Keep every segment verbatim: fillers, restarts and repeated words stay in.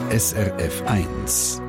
S R F eins.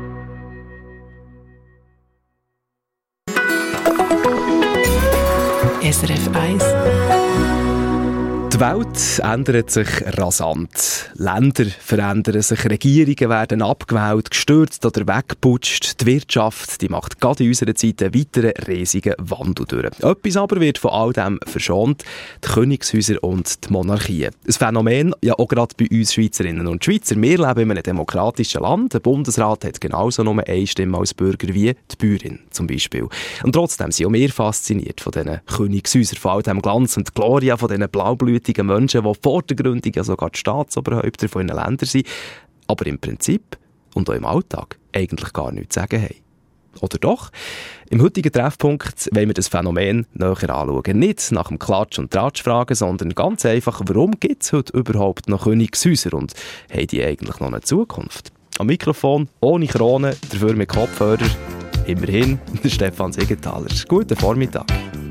S R F eins. Die Welt ändert sich rasant. Länder verändern sich, Regierungen werden abgewählt, gestürzt oder weggeputscht. Die Wirtschaft die macht gerade in unserer Zeit einen weiteren riesigen Wandel durch. Etwas aber wird von all dem verschont: die Königshäuser und die Monarchien. Ein Phänomen, ja auch gerade bei uns Schweizerinnen und Schweizer. Wir leben in einem demokratischen Land. Der Bundesrat hat genauso nur eine Stimme als Bürger wie die Bäuerin zum Beispiel. Und trotzdem sind auch wir fasziniert von diesen Königshäusern, von all dem Glanz und Gloria, von diesen blaublütigen Menschen, die vor der Gründung ja sogar die Staatsoberhäupter von ihren Ländern sind, aber im Prinzip und auch im Alltag eigentlich gar nichts zu sagen haben. Oder doch? Im heutigen Treffpunkt wollen wir das Phänomen näher anschauen. Nicht nach dem Klatsch und Tratsch fragen, sondern ganz einfach, warum gibt es heute überhaupt noch Königshäuser und haben die eigentlich noch eine Zukunft? Am Mikrofon, ohne Krone, dafür mit Kopfhörer, immerhin der Stefan Siegenthaler. Guten Vormittag.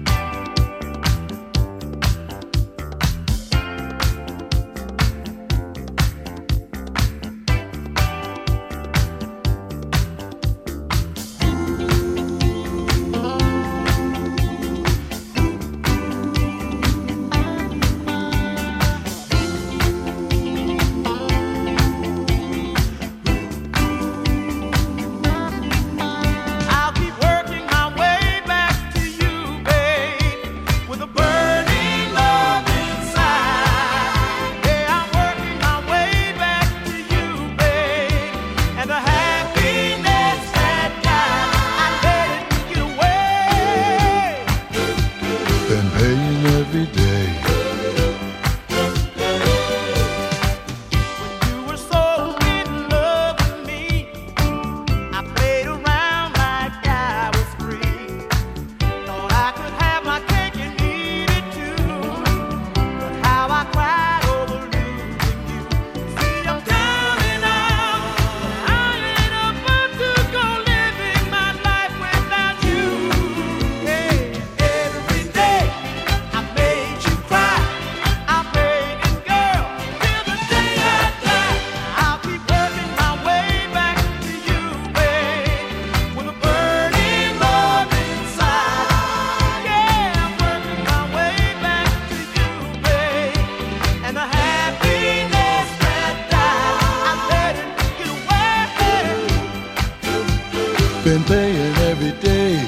Been paying every day.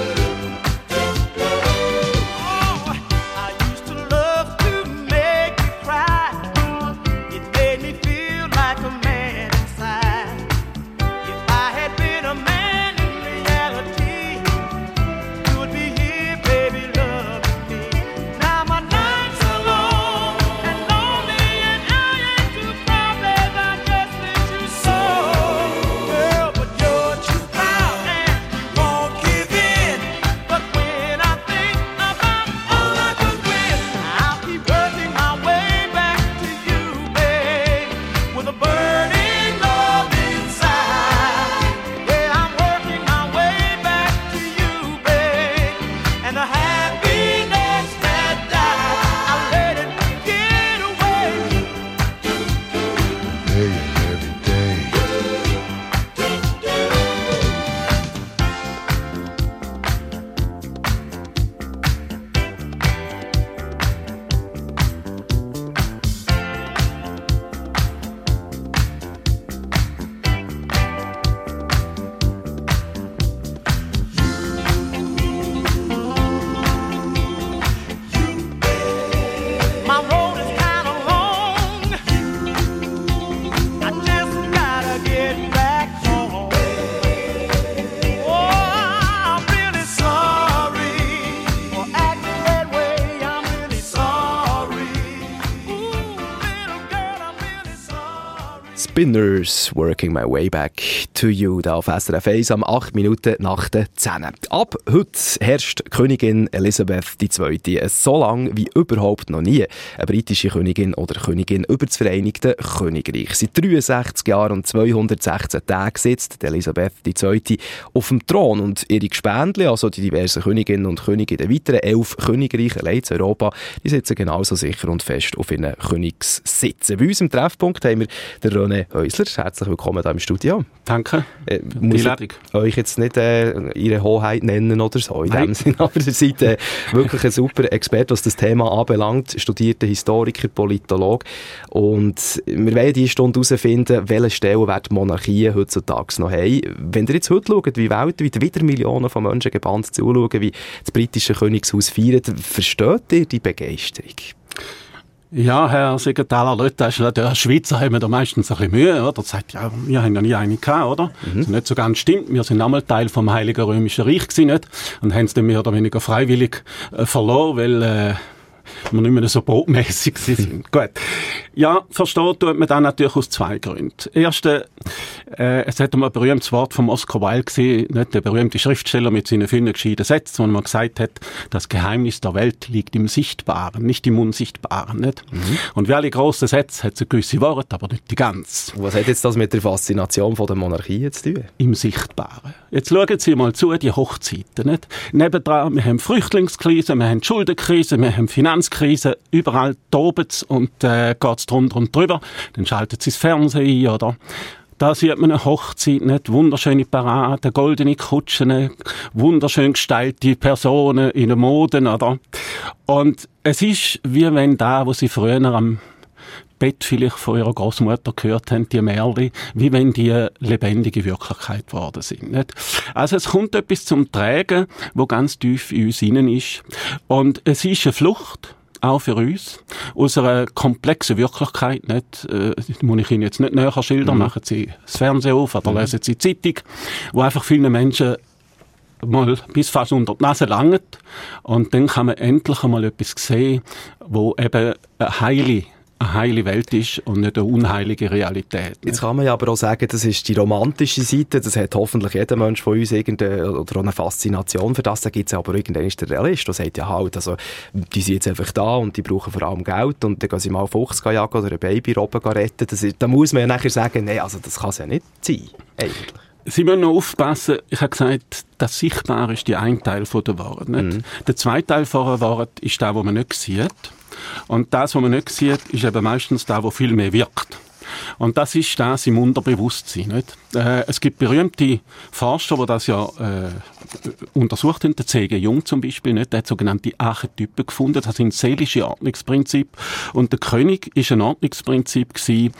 Oh, I used to love to make you cry. It made me feel like a man inside. If I had been a man in reality, you would be here, baby, loving me. Now my nights are long and lonely, and I ain't too proud that I just miss you so. Girl, but you're too proud. Spinners, Working My Way Back to You, da auf S R F eins am acht Minuten nach der zehn. Ab heute herrscht Königin Elisabeth die Zweite so lange wie überhaupt noch nie eine britische Königin oder Königin über das Vereinigte Königreich. Seit dreiundsechzig Jahren und zweihundertsechzehn Tagen sitzt Elisabeth die Zweite auf dem Thron und ihre Gespendli, also die diversen Königinnen und Könige in den weiteren elf Königreichen allein in Europa, die sitzen genauso sicher und fest auf ihren Königssitzen. Bei uns im Treffpunkt haben wir den René Häusler, herzlich willkommen hier im Studio. Danke äh, für die Einladung. Euch jetzt nicht äh, Ihre Hoheit nennen oder so, in Nein. dem Sinne, aber ihr seid äh, wirklich ein super Experte, was das Thema anbelangt, studierter Historiker, Politologe, und wir wollen diese Stunde herausfinden, welchen Stellenwert Monarchien heutzutage noch haben. Wenn ihr jetzt heute schaut, wie weltweit wieder Millionen von Menschen gebannt zuschauen, wie das britische Königshaus feiert, versteht ihr die Begeisterung? Ja, Herr Sekretär Lötter, der Schweizer haben wir da meistens ein bisschen Mühe, oder? Sagt, ja, wir haben ja nie eine gehabt, oder? Mhm. Das nicht so ganz stimmt. Wir sind einmal Teil vom Heiligen Römischen Reich gewesen, nicht? Und haben es dann mehr oder weniger freiwillig äh, verloren, weil äh, wir nicht mehr so botmässig sind. Gut. Ja, verstehen tut man dann natürlich aus zwei Gründen. Erste, äh, es hat einmal ein berühmtes Wort von Oscar Wilde gesehen, nicht? Der berühmte Schriftsteller mit seinen vielen gescheiten Sätzen, wo man gesagt hat, das Geheimnis der Welt liegt im Sichtbaren, nicht im Unsichtbaren, nicht? Mhm. Und wie alle grossen Sätze hat es gewisse Worte, aber nicht die ganz. Was hat jetzt das mit der Faszination von der Monarchie zu tun? Im Sichtbaren. Jetzt schauen Sie mal zu, die Hochzeiten, nicht? Nebendran, wir haben Flüchtlingskrise, wir haben Schuldenkrise, wir haben Finanzkrise, überall tobt's und äh, geht's drunter und drüber. Dann schaltet Sie das Fernsehen ein, oder? Da sieht man eine Hochzeit, nicht? Wunderschöne Paraden, goldene Kutschen, wunderschön gestylte Personen in der Moden, oder? Und es ist, wie wenn da, wo Sie früher am Bett vielleicht von ihrer Großmutter gehört haben, die Märchen, wie wenn die lebendige Wirklichkeit geworden sind, nicht? Also es kommt etwas zum Tragen, wo ganz tief in uns hinein ist. Und es ist eine Flucht, auch für uns, aus einer komplexen Wirklichkeit, nicht, äh, muss ich Ihnen jetzt nicht näher schildern, mhm. machen Sie das Fernsehen auf oder mhm. lesen Sie die Zeitung, wo einfach viele Menschen mal bis fast unter die Nase langt, und dann kann man endlich einmal etwas sehen, wo eben eine heile eine heile Welt ist und nicht eine unheilige Realität. Jetzt kann man ja aber auch sagen, das ist die romantische Seite, das hat hoffentlich jeder Mensch von uns irgendeine, oder auch eine Faszination für das. Da gibt es aber irgendwann ist der Realist, der sagt, ja halt, also, die sind jetzt einfach da und die brauchen vor allem Geld und dann gehen sie mal Fuchs jagen oder ein Babyrobben retten. Das ist, da muss man ja nachher sagen, nein, also das kann es ja nicht sein, eigentlich. Sie müssen noch aufpassen, ich habe gesagt, das Sichtbare ist der ein Teil der Wahrheit. Nicht? Mhm. Der zweite Teil der Wahrheit ist der, was man nicht sieht. Und das, was man nicht sieht, ist eben meistens das, was viel mehr wirkt. Und das ist das im Unterbewusstsein. Nicht? Äh, es gibt berühmte Forscher, die das ja äh, untersucht haben, der C G Jung zum Beispiel, nicht? Der hat sogenannte Archetypen gefunden, das sind seelische Ordnungsprinzipien. Und der König war ein Ordnungsprinzip gewesen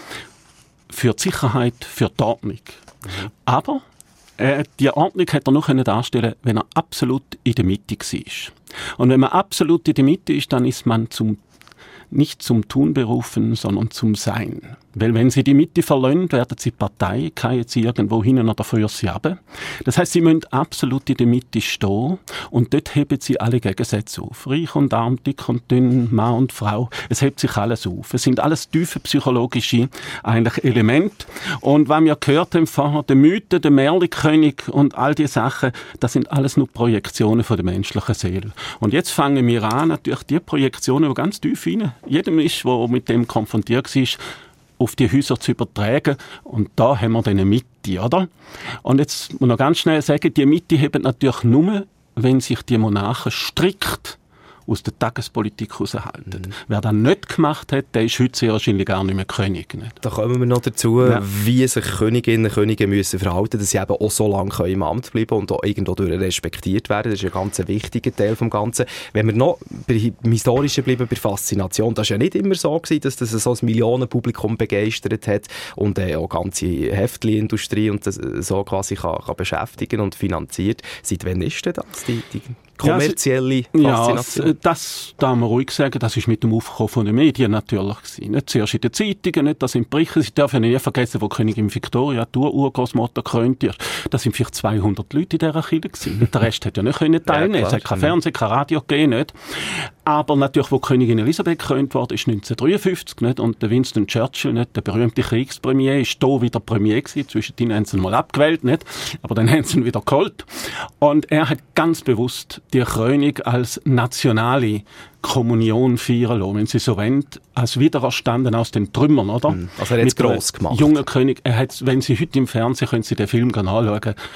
für die Sicherheit, für die Ordnung. Mhm. Aber äh, die Ordnung hat er nur darstellen, wenn er absolut in der Mitte war. Und wenn man absolut in der Mitte ist, dann ist man zum, nicht zum Tun berufen, sondern zum Sein. Weil wenn sie die Mitte verlassen, werden sie Partei, kann jetzt irgendwo hin oder für sie runter. Das heisst, sie müssen absolut in der Mitte stehen und dort heben sie alle Gegensätze auf. Reich und arm, dick und dünn, Mann und Frau, es hebt sich alles auf. Es sind alles tiefe psychologische eigentlich Elemente. Und was wir gehört haben vorher, die Mythen, der Märchenkönig und all diese Sachen, das sind alles nur Projektionen von der menschlichen Seele. Und jetzt fangen wir an, natürlich die Projektionen, die ganz tief rein, jedem ist, der mit dem konfrontiert war, auf die Häuser zu übertragen. Und da haben wir dann eine Mitte, oder? Und jetzt muss ich noch ganz schnell sagen, die Mitte haben natürlich nur, wenn sich die Monarchen strikt aus der Tagespolitik heraushalten. Mhm. Wer das nicht gemacht hat, der ist heute sehr wahrscheinlich gar nicht mehr König. Nicht? Da kommen wir noch dazu, ja. wie sich Königinnen und Könige müssen verhalten, dass sie eben auch so lange im Amt bleiben und auch irgendwo durch respektiert werden. Das ist ein ganz wichtiger Teil vom Ganzen. Wenn wir noch beim Historischen bleiben, bei Faszination, das war ja nicht immer so gewesen, dass das so ein Millionenpublikum begeistert hat und äh, auch ganze Heftli-Industrie und das so quasi kann, kann beschäftigen und finanziert. Seit wann ist denn das, die, die kommerzielle Faszination? Ja, das darf man ruhig sagen, das ist mit dem Aufkommen von den Medien natürlich gewesen. Nicht zuerst in den Zeitungen, nicht, das sind Berichte. Ich darf ja nicht vergessen, wo Königin Victoria, die Urgroßmutter gekrönt ist. Das sind vielleicht zweihundert Leute in dieser Kirche gewesen. Der Rest hat ja nicht können teilnehmen. Ja, es hat kein Fernsehen, kein Radio gegeben, nicht. Aber natürlich, wo Königin Elisabeth gekrönt wurde, ist neunzehnhundertdreiundfünfzig, nicht. Und der Winston Churchill, nicht, der berühmte Kriegspremier, ist hier wieder Premier gewesen. Zwischendrin haben sie ihn mal abgewählt, nicht. Aber dann haben sie ihn wieder geholt. Und er hat ganz bewusst die Krönung als nationale Kommunion feiern lassen, wenn Sie so wollen, als wiedererstanden aus den Trümmern, oder? Also er hat es gross gemacht. Junger König, er hat, wenn Sie heute im Fernsehen, können Sie den Film anschauen,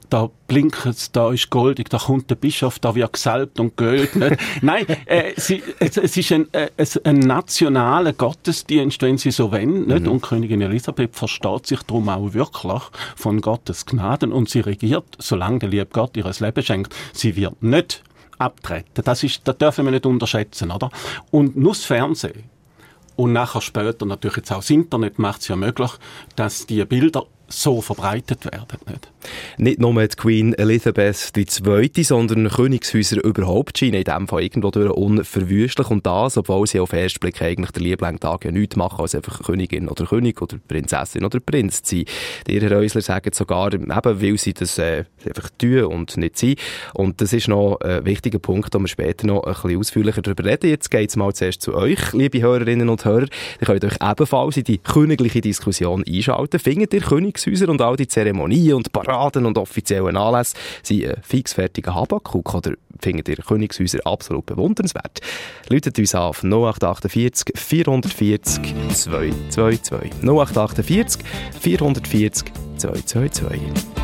da blinkt es, da ist goldig, da kommt der Bischof, da wird gesalbt und geölt. Nein, äh, sie, es, es ist ein, äh, ein nationaler Gottesdienst, wenn Sie so wollen. Nicht? Und Königin Elisabeth versteht sich darum auch wirklich von Gottes Gnaden und sie regiert, solange der liebe Gott ihr Leben schenkt. Sie wird nicht abtreten. Das ist, das dürfen wir nicht unterschätzen, oder? Und nur das Fernsehen und nachher später natürlich jetzt auch das Internet macht es ja möglich, dass die Bilder so verbreitet werden. Nicht, nicht nur die Queen Elizabeth die Zweite, sondern Königshäuser überhaupt scheinen in diesem Fall irgendwo durch unverwüstlich. Und das, obwohl sie auf den ersten Blick eigentlich der liebling Tag ja nichts machen, als einfach Königin oder König oder Prinzessin oder Prinz zu sein. Die Herr Häusler sagen sogar, eben, weil sie das äh, einfach tun und nicht sein. Und das ist noch ein wichtiger Punkt, wo wir später noch ein bisschen ausführlicher darüber reden. Jetzt geht es mal zuerst zu euch, liebe Hörerinnen und Hörer. Ihr könnt euch ebenfalls in die königliche Diskussion einschalten. Findet ihr Königshäuser und all die Zeremonien und Paraden und offiziellen Anlässe sind ein fixfertiger Habakuk oder findet ihr Königshäuser absolut bewundernswert? Läutet uns an auf null acht achtundvierzig vierhundertvierzig zweihundertzweiundzwanzig. null acht achtundvierzig vierhundertvierzig zweihundertzweiundzwanzig.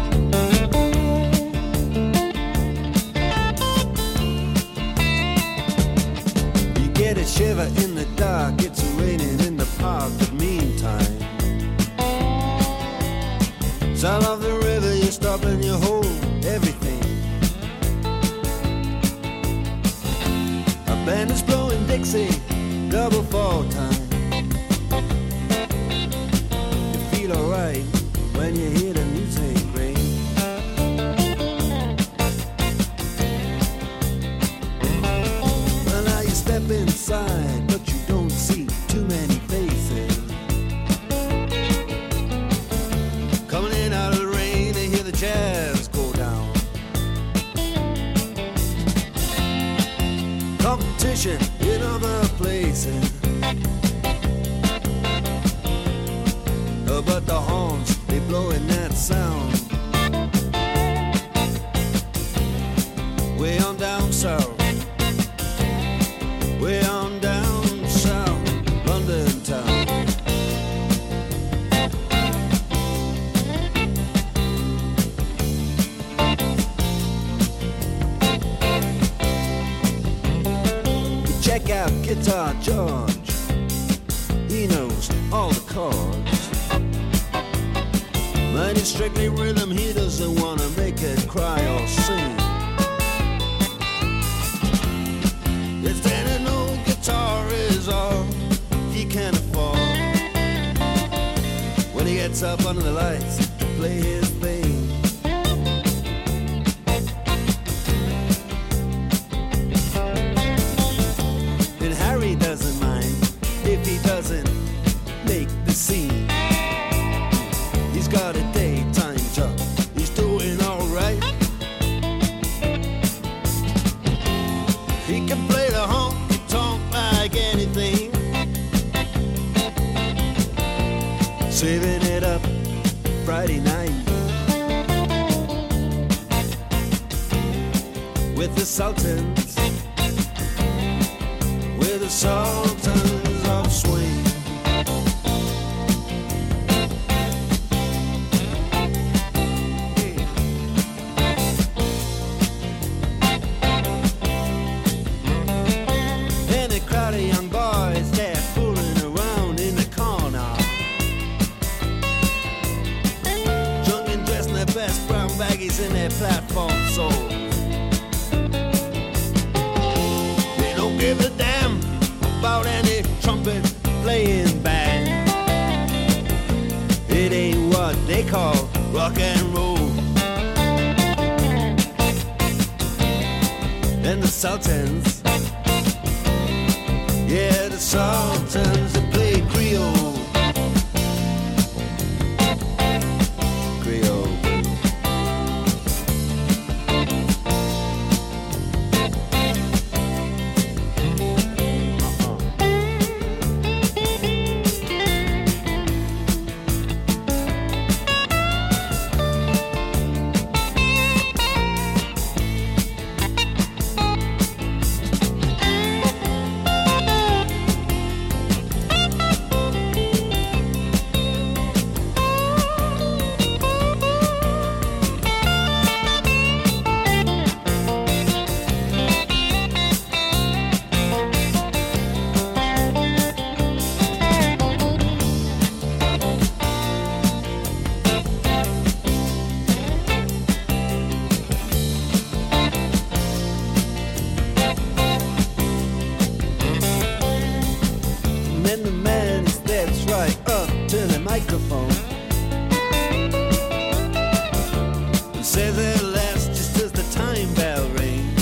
You get a shiver in the dark, it's raining in the park, but meantime sound of the river, you stop and you hold everything. A band is blowing Dixie, double fall time. You feel alright when you hear the music ring. Well, now you step inside, but you don't see too many faces. Coming in out of the rain, they hear the jazz go down. Competition in other places, uh, but the horns, they blowing that sound. Way on down south, way on down south, London town. Check out Guitar George, he knows all the chords. But it's strictly rhythm, he doesn't want to make it cry or sing. If then an old guitar is all he can afford, when he gets up under the lights to play his thing. Doesn't mind if he doesn't make the scene. He's got a daytime job, he's doing alright. He can play the honky tonk like anything, saving it up Friday night with the Sultans. The Sultans of Swing. And a crowd of young boys, they're fooling around in the corner, drunk and dressed in their best brown baggies in their platform soles. They don't give a damn about any trumpet playing band. It ain't what they call rock and roll. And the Sultans, yeah, the Sultans, they play Creole. Creole. microphone. Say their last just as the time bell rings.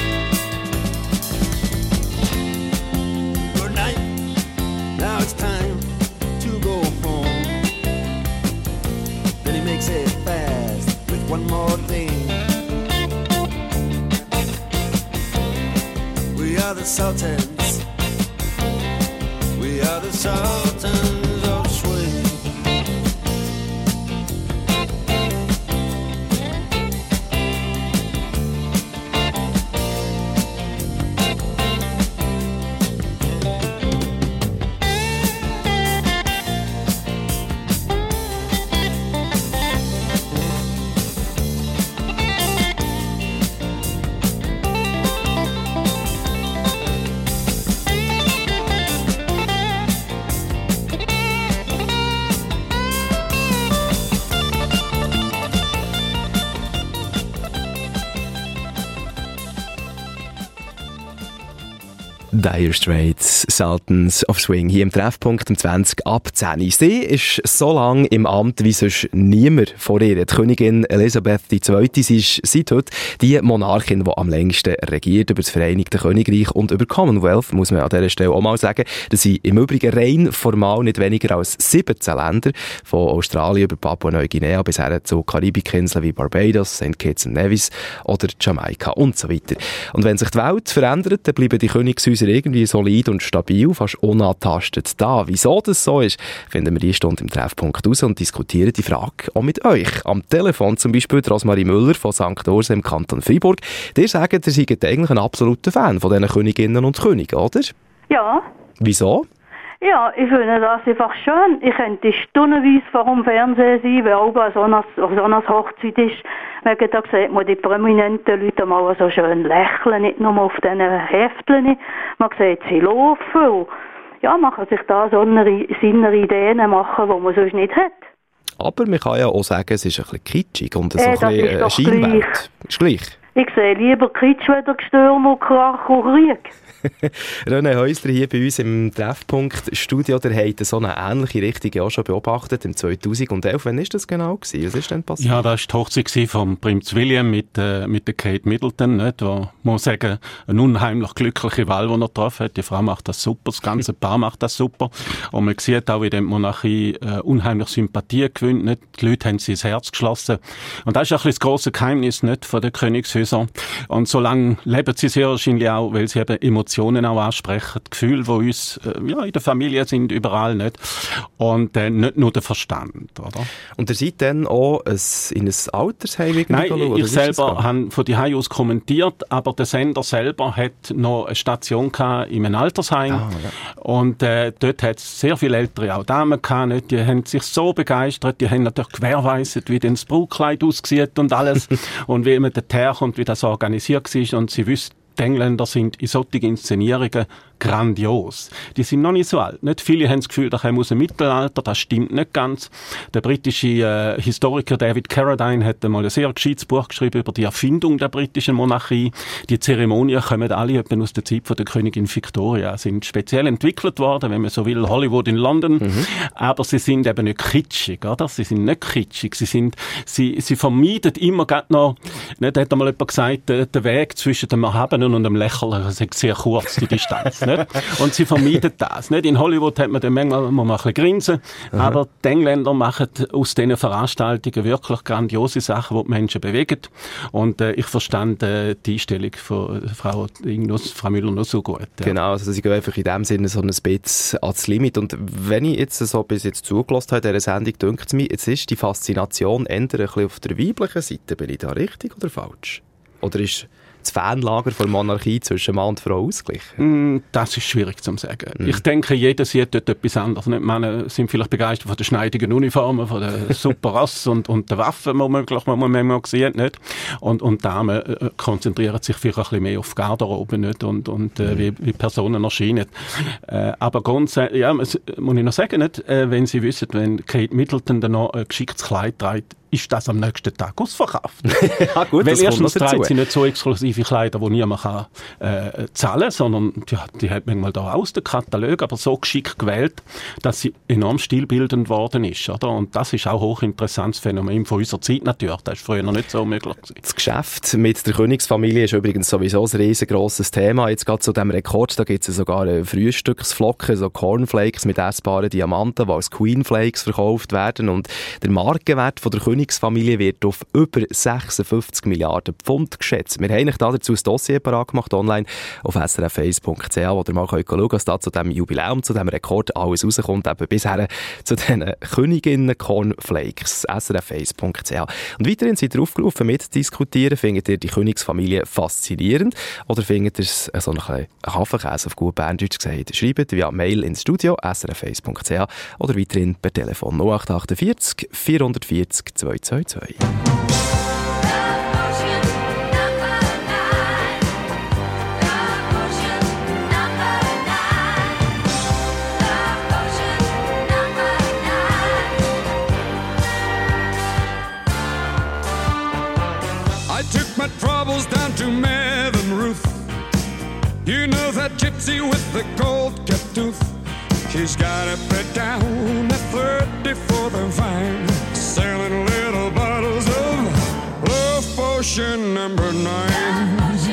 Good night, now it's time to go home. Then he makes it fast with one more thing. We are the Sultans. We are the Sultans of Swing. Dire Straits, Sultans of Swing, hier im Treffpunkt um zwanzig ab zehn. Sie ist so lange im Amt wie sonst niemand vor ihr. Die Königin Elisabeth die Zweite. Sie ist seit heute die Monarchin, die am längsten regiert über das Vereinigte Königreich und über Commonwealth, muss man an dieser Stelle auch mal sagen. Das sind im Übrigen rein formal nicht weniger als siebzehn Länder, von Australien über Papua-Neuguinea bis her zu Karibikinseln wie Barbados, Saint Kitts und Nevis oder Jamaika und so weiter. Und wenn sich die Welt verändert, dann bleiben die Königshäuser irgendwie solid und stabil, fast unantastet da. Wieso das so ist, finden wir diese Stunde im Treffpunkt raus und diskutieren die Frage auch mit euch. Am Telefon zum Beispiel Rosmarie Müller von Sankt Urs im Kanton Freiburg. Ihr sagt, ihr seid eigentlich ein absoluter Fan von diesen Königinnen und Königen, oder? Ja. Wieso? Ja, ich finde das einfach schön. Ich könnte stundenweise vor dem Fernsehen sein, weil auch so eine, so eine Hochzeit ist. Wegen da sieht man die prominenten Leute mal so schön lächeln, nicht nur auf diesen Heftchen. Man sieht sie laufen und ja, man kann sich da so eine, seine Ideen machen, die man sonst nicht hat. Aber man kann ja auch sagen, es ist ein bisschen kitschig und so äh, ein bisschen eine Scheinwelt. Ist gleich. Ich sehe lieber Kitsch, weder Gestürm und Krach und Krieg. René Häusler hier bei uns im Treffpunkt-Studio, der hat so eine ähnliche Richtung auch schon beobachtet im zweitausendelf. Wann war das genau gewesen? Was ist denn passiert? Ja, das war die Hochzeit von Prinz William mit, äh, mit der Kate Middleton, nicht? Wo, muss man sagen, eine unheimlich glückliche Wahl, die er getroffen hat. Die Frau macht das super, das ganze Paar macht das super. Und man sieht auch, wie die Monarchie äh, unheimlich Sympathie gewinnt. Nicht? Die Leute haben sie ins Herz geschlossen. Und das ist ein bisschen das grosse Geheimnis nicht, von den Königshäusern. Und so lange leben sie sehr wahrscheinlich auch, weil sie eben Emotionen auch ansprechen, die Gefühle, die uns äh, ja, in der Familie sind, überall nicht. Und äh, nicht nur der Verstand, oder? Und ihr seid dann auch ein, in ein Altersheim Nein, geschaut, ich selber habe von die Hause aus kommentiert, aber der Sender selber hat noch eine Station gehabt in einem Altersheim. Ah, ja. Und äh, dort hat es sehr viele ältere auch Damen gehabt, nicht? Die haben sich so begeistert, die haben natürlich gewährweisset, wie denn das Brautkleid aussieht und alles und wie man dort herkommt, wie das organisiert war und sie wüssten, die Engländer sind in solchen Inszenierungen grandios. Die sind noch nicht so alt. Nicht viele haben das Gefühl, das kommt aus dem Mittelalter. Das stimmt nicht ganz. Der britische äh, Historiker David Carradine hat einmal ein sehr gescheites Buch geschrieben über die Erfindung der britischen Monarchie. Die Zeremonien kommen alle etwa aus der Zeit von der Königin Victoria. Sind speziell entwickelt worden, wenn man so will, Hollywood in London. Mhm. Aber sie sind eben nicht kitschig, oder? Sie sind nicht kitschig. Sie sind, sie, sie vermeiden immer gerade noch, nicht, hat einmal jemand gesagt, der, der Weg zwischen dem Erhabenen und dem Lächeln ist sehr kurz, die Distanz. Nicht? Und sie vermeiden das. Nicht? In Hollywood hat man dann manchmal mal ein bisschen grinsen, mhm. aber die Engländer machen aus diesen Veranstaltungen wirklich grandiose Sachen, die die Menschen bewegen. Und äh, ich verstand äh, die Einstellung von Frau, Ingnuss, Frau Müller noch so gut. Ja. Genau, also sie gehen einfach in dem Sinne so ein bisschen ans Limit. Und wenn ich jetzt so bis jetzt zugelassen habe in dieser Sendung, denkt es mir, jetzt ist die Faszination eher ein bisschen auf der weiblichen Seite. Bin ich da richtig oder falsch? Oder ist das Fanlager von der Monarchie zwischen Mann und Frau ausgleichen? Das ist schwierig zu sagen. Mm. Ich denke, jeder sieht dort etwas anderes. Nicht? Männer sind vielleicht begeistert von den schneidigen Uniformen, von den super Rass und, und den Waffen, die man, die man manchmal sieht. Nicht? Und, und Damen äh, konzentrieren sich vielleicht ein bisschen mehr auf Garderobe nicht? Und, und äh, mm. wie, wie Personen erscheinen. Äh, aber grundsätzlich, ja, muss ich noch sagen, nicht? Äh, wenn Sie wissen, wenn Kate Middleton dann noch ein geschicktes Kleid trägt, ist das am nächsten Tag ausverkauft. Ja, gut, Weil das kommt erstens noch dazu. trägt sie nicht so exklusive Kleider, die niemand kann, äh, zahlen kann, sondern die, die hat manchmal da aus dem Katalog, aber so geschickt gewählt, dass sie enorm stilbildend worden ist. Oder? Und das ist auch ein hochinteressantes Phänomen von unserer Zeit natürlich. Das war früher noch nicht so möglich gewesen. Das Geschäft mit der Königsfamilie ist übrigens sowieso ein riesengroßes Thema. Jetzt gerade zu diesem Rekord, da gibt es ja sogar Frühstücksflocken, so Cornflakes mit essbaren Diamanten, die als Queen Flakes verkauft werden. Und der Markenwert von der Königsfamilie wird auf über sechsundfünfzig Milliarden Pfund geschätzt. Wir haben euch dazu ein Dossier parat gemacht, online auf s r f eins punkt c h, wo ihr mal schauen könnt, was da zu diesem Jubiläum, zu diesem Rekord alles rauskommt, eben bisher zu diesen Königinnen Cornflakes, s r f eins punkt c h. Und weiterhin seid ihr aufgerufen, mitzudiskutieren. Findet ihr die Königsfamilie faszinierend oder findet ihr es so ein bisschen Hafenkäse auf gut Berndeutsch gesagt? Schreibt via Mail ins Studio s r f eins punkt c h oder weiterhin per Telefon null acht achtundvierzig vierhundertvierzig zweihundertzweiundzwanzig. I took my troubles down to Maven Ruth. You know that gypsy with the gold kept tooth. She's got it put down at thirty for the vine, selling little bottles of love potion number nine.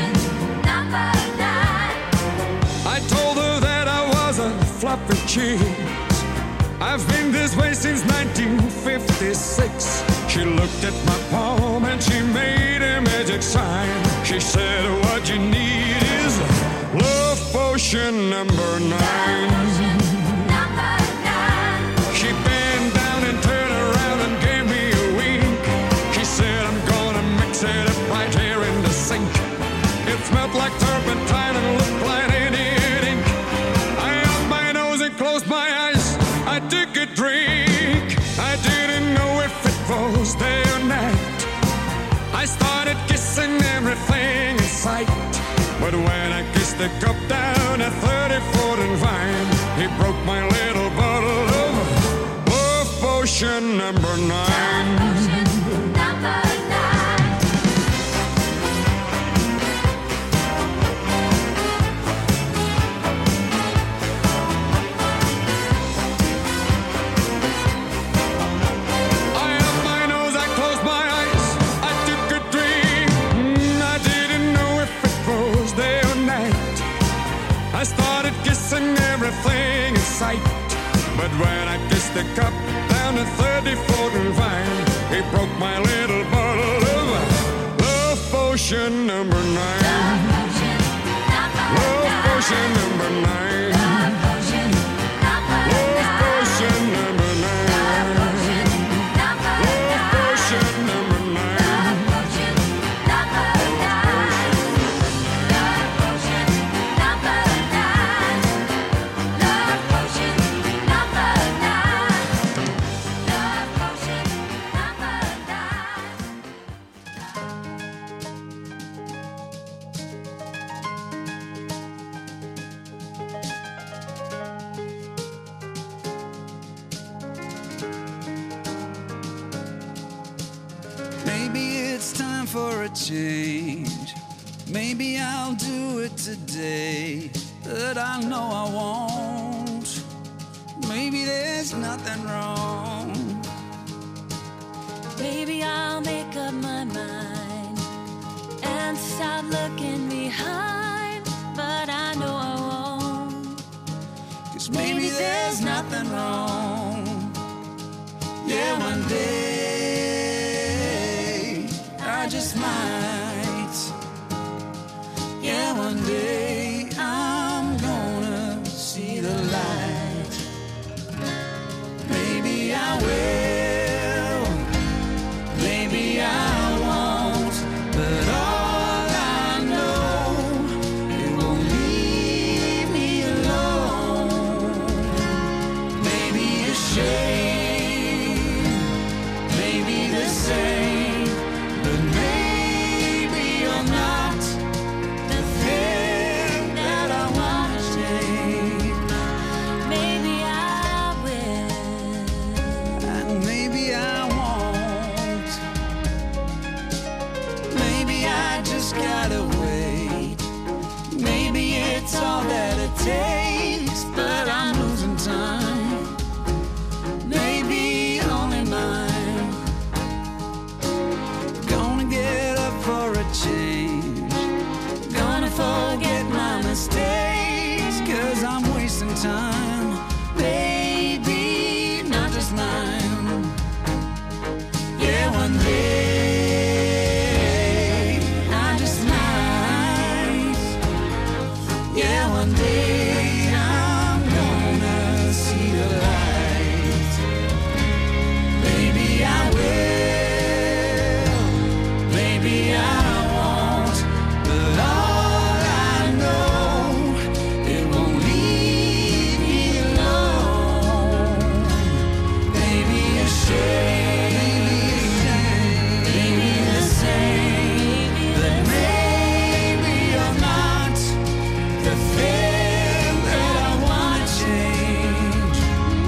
I told her that I was a floppy cheese. I've been this way since nineteen fifty-six. She looked at my palm and she made a magic sign. She said, what you need is love potion number nine. She bent down and turned around and gave me a wink. She said, I'm gonna mix it up right here in the sink. It smelled like turpentine and looked like Indian ink. I opened my nose and closed my eyes. I took a drink. I didn't know if it was day or night. I started kissing everything in sight. But when I kissed the cup down at thirty-fourth and Vine, he broke my little bottle of love potion number nine. Everything in sight. But when I kissed the cup down at thirty-fourth and Vine, he broke my little bottle of love potion number nine. Love potion number nine. Love potion number nine. Love potion number nine. Maybe it's time for a change. Maybe I'll do it today, but I know I won't. Maybe there's nothing wrong. Maybe I'll make up my mind and stop looking behind, but I know I won't. 'Cause maybe there's nothing wrong. Yeah, one day I just might. Yeah, one day I'm gonna see the light. Maybe I will, maybe I won't, but all I know, it won't leave me alone. Maybe a shame, one day I just might. Yeah, one day I'm gonna see the light. Maybe I will, maybe I won't, but all I know, it won't leave me alone. Maybe a shame, maybe the same, but maybe you're not the thing that I wanna change.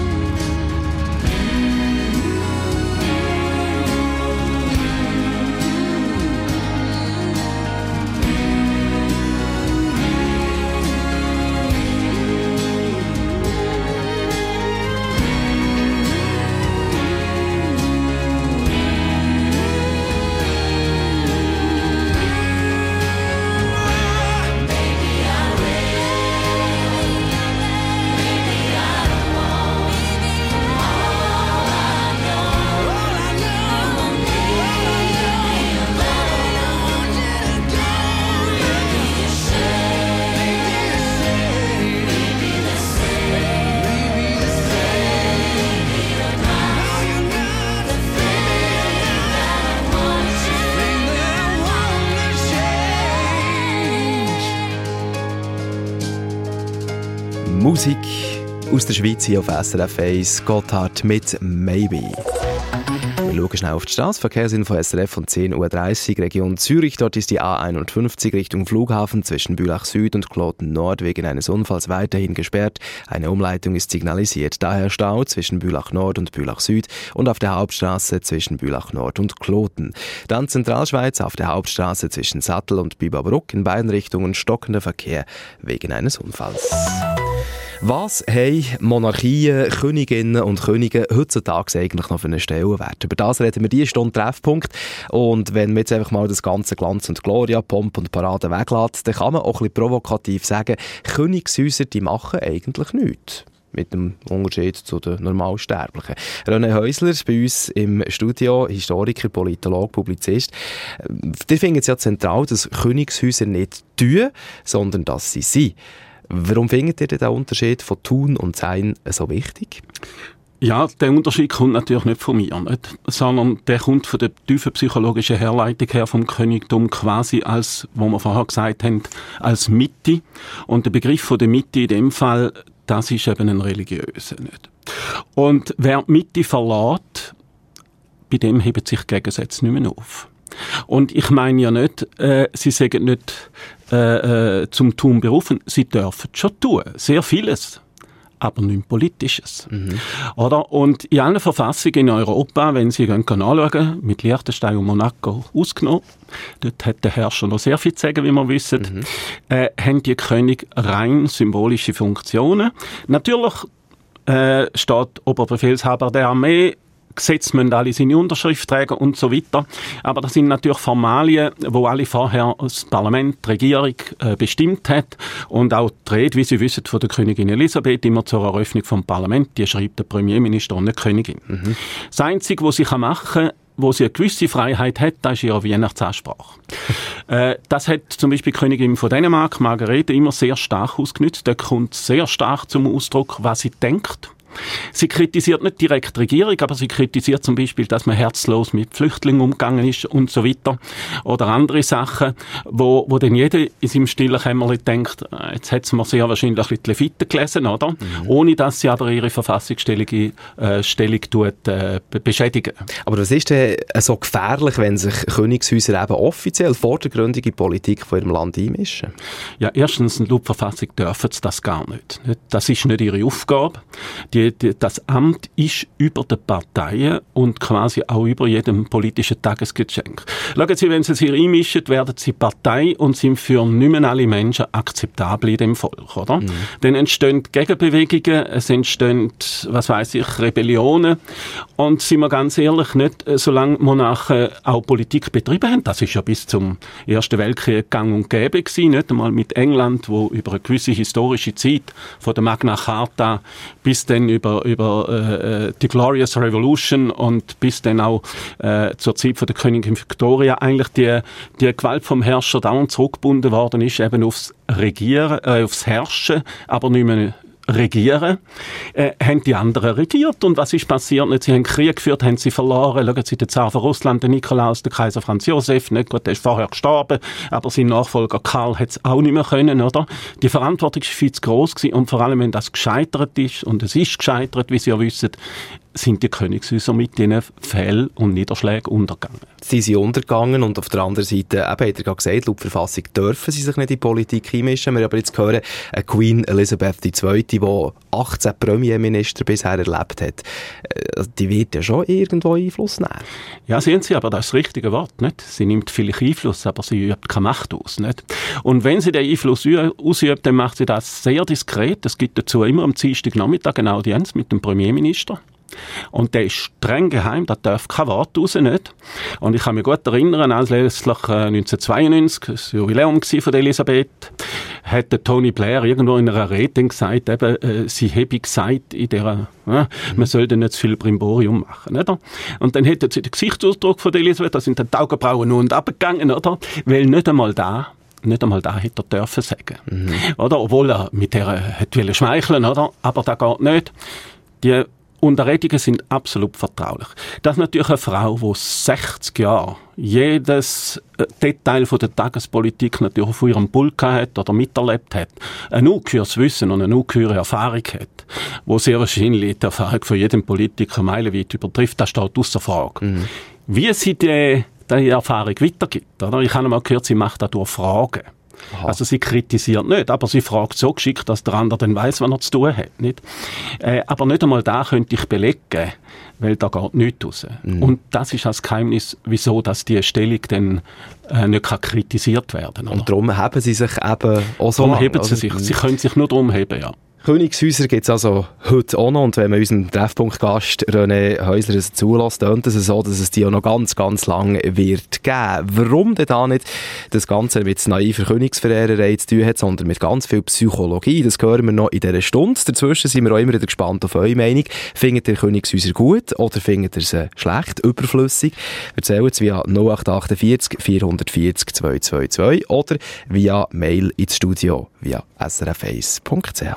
Musik aus der Schweiz hier auf S R F eins, Gotthard mit «Maybe». Wir schauen schnell auf die Straßenverkehrsinfo S R F um zehn Uhr dreißig, Region Zürich. Dort ist die A einundfünfzig Richtung Flughafen zwischen Bülach Süd und Kloten Nord wegen eines Unfalls weiterhin gesperrt. Eine Umleitung ist signalisiert. Daher Stau zwischen Bülach Nord und Bülach Süd und auf der Hauptstraße zwischen Bülach Nord und Kloten. Dann Zentralschweiz auf der Hauptstraße zwischen Sattel und Bibabruck in beiden Richtungen stockender Verkehr wegen eines Unfalls. Was haben Monarchien, Königinnen und Könige heutzutage eigentlich noch für einen Stellenwert? Über das reden wir diese Stunde Treffpunkt. Und wenn man jetzt einfach mal das ganze Glanz und Gloria, Pomp und Parade weglässt, dann kann man auch ein bisschen provokativ sagen, Königshäuser, die machen eigentlich nichts. Mit dem Unterschied zu den Normalsterblichen. René Häusler ist bei uns im Studio, Historiker, Politologe, Publizist. Die finden es ja zentral, dass Königshäuser nicht tun, sondern dass sie sind. Warum findet ihr den Unterschied von Tun und Sein so wichtig? Ja, der Unterschied kommt natürlich nicht von mir, nicht? Sondern der kommt von der tiefen psychologischen Herleitung her vom Königtum quasi als, wo wir vorher gesagt haben, als Mitte. Und der Begriff von der Mitte in dem Fall, das ist eben ein religiöser, nicht? Und wer die Mitte verlässt, bei dem heben sich Gegensätze nicht mehr auf. Und ich meine ja nicht, äh, sie sagen nicht äh, äh, zum Tun berufen, sie dürfen schon tun, sehr vieles, aber nichts Politisches. Mhm. Oder? Und in allen Verfassungen in Europa, wenn Sie gehen anschauen, mit Liechtenstein und Monaco ausgenommen, dort hat der Herrscher noch sehr viel zu sagen, wie wir wissen, mhm. äh, haben die König rein symbolische Funktionen. Natürlich äh, steht Oberbefehlshaber der Armee, Gesetze müssen alle seine Unterschrift tragen und so weiter. Aber das sind natürlich Formalien, wo alle vorher das Parlament, die Regierung äh, bestimmt hat. Und auch die Rede, wie Sie wissen, von der Königin Elisabeth, immer zur Eröffnung vom Parlament, die schreibt der Premierminister und nicht die Königin. Mhm. Das Einzige, was sie machen kann, wo sie eine gewisse Freiheit hat, das ist ihre Weihnachtsansprache. äh, das hat zum Beispiel die Königin von Dänemark, Margarete, immer sehr stark ausgenutzt. Da kommt sehr stark zum Ausdruck, was sie denkt. Sie kritisiert nicht direkt die Regierung, aber sie kritisiert zum Beispiel, dass man herzlos mit Flüchtlingen umgegangen ist und so weiter. Oder andere Sachen, wo, wo dann jeder in seinem stillen Kämmerlein denkt, jetzt hat sie mir sehr wahrscheinlich die Leviten gelesen, oder? Mhm. Ohne dass sie aber ihre verfassungsstellige äh, Stellung tut, äh, beschädigen. Aber was ist denn so gefährlich, wenn sich Königshäuser eben offiziell vordergründig in die Politik von ihrem Land einmischen? Ja, erstens, laut Verfassung dürfen sie das gar nicht. Das ist nicht ihre Aufgabe. Die Das Amt ist über den Parteien und quasi auch über jedem politischen Tagesgeschenk. Schauen Sie, wenn Sie sich einmischen, werden Sie Partei und sind für nicht mehr alle Menschen akzeptabel in dem Volk, oder? Mhm. Dann entstehen Gegenbewegungen, es entstehen, was weiss ich, Rebellionen. Und sind wir ganz ehrlich, nicht solange Monarchen auch Politik betrieben haben, das ist ja bis zum Ersten Weltkrieg gang und gäbe gewesen, nicht einmal mit England, wo über eine gewisse historische Zeit von der Magna Carta bis dann dann über, über äh, die Glorious Revolution und bis dann auch äh, zur Zeit von der Königin Victoria eigentlich die, die Gewalt vom Herrscher dauernd zurückgebunden worden ist, eben aufs Regieren, äh, aufs Herrschen, aber nicht mehr regieren, äh, haben die anderen regiert. Und was ist passiert? Sie haben Krieg geführt, haben sie verloren. Schauen Sie, der Zar von Russland, der Nikolaus, der Kaiser Franz Josef, nicht gut, der ist vorher gestorben, aber sein Nachfolger Karl hat es auch nicht mehr können, oder? Die Verantwortung war viel zu gross gewesen und vor allem, wenn das gescheitert ist, und es ist gescheitert, wie Sie ja wissen, sind die Königshäuser mit diesen Fällen und Niederschlägen untergegangen. Sie sind untergegangen und auf der anderen Seite, eben, hat er gerade gesagt, laut Verfassung dürfen sie sich nicht in die Politik einmischen. Wir haben aber jetzt gehört, eine Queen Elizabeth die Zweite, die achtzehn Premierminister bisher erlebt hat, die wird ja schon irgendwo Einfluss nehmen. Ja, sehen Sie, aber das ist das richtige Wort, nicht? Sie nimmt vielleicht Einfluss, aber sie übt keine Macht aus, nicht? Und wenn sie den Einfluss ausübt, dann macht sie das sehr diskret. Es gibt dazu immer am Dienstagnachmittag eine Audienz mit dem Premierminister. Und der ist streng geheim, da darf kein Wort raus, nicht. Und ich kann mich gut erinnern, als letztlich äh, neunzehnhundertzweiundneunzig, das Jubiläum von der Elisabeth, hat der Tony Blair irgendwo in einer Rede gesagt, eben, äh, sie habe gesagt, in der, äh, mhm. man sollte nicht zu viel Brimborium machen, nicht? Und dann hätte sie den Gesichtsausdruck von der Elisabeth, da sind die Augenbrauen nur und abgegangen, oder? Weil nicht einmal da Nicht einmal da hätte er dürfen sagen. Mhm. Oder? Obwohl er mit der hätte schmeicheln, oder? Aber das geht nicht. Die Unterredungen sind absolut vertraulich. Das ist natürlich eine Frau, die sechzig Jahre jedes Detail von der Tagespolitik natürlich auf ihrem Pult hat oder miterlebt hat, ein ungeheures Wissen und eine ungeheure Erfahrung hat, wo sehr wahrscheinlich die Erfahrung von jedem Politiker meilenweit übertrifft. Das steht ausser Frage. Mhm. Wie sie die, die Erfahrung weitergibt, oder? Ich habe einmal gehört, sie macht das durch Fragen. Aha. Also sie kritisiert nicht, aber sie fragt so geschickt, dass der andere dann weiss, was er zu tun hat. Nicht? Äh, aber nicht einmal da könnte ich belegen, weil da geht nichts raus. Mhm. Und das ist das Geheimnis, wieso dass diese Stellung dann äh, nicht kann kritisiert werden kann. Und darum heben sie sich eben auch so darum lang, heben sie sich. Sie können sich nur darum heben, ja. Königshäuser gibt es also heute auch noch. Und wenn man unseren Treffpunktgast René Häusler zulässt, tönt es so, dass es die auch noch ganz, ganz lang wird geben. Warum denn da nicht das Ganze mit naiver Königsverehrerei zu tun hat, sondern mit ganz viel Psychologie? Das hören wir noch in dieser Stunde. Dazwischen sind wir auch immer wieder gespannt auf eure Meinung. Findet ihr Königshäuser gut oder findet ihr sie schlecht, überflüssig? Erzählt es via null acht vier acht vier vier null zwei zwei zwei oder via Mail ins Studio via s r f eins punkt c h.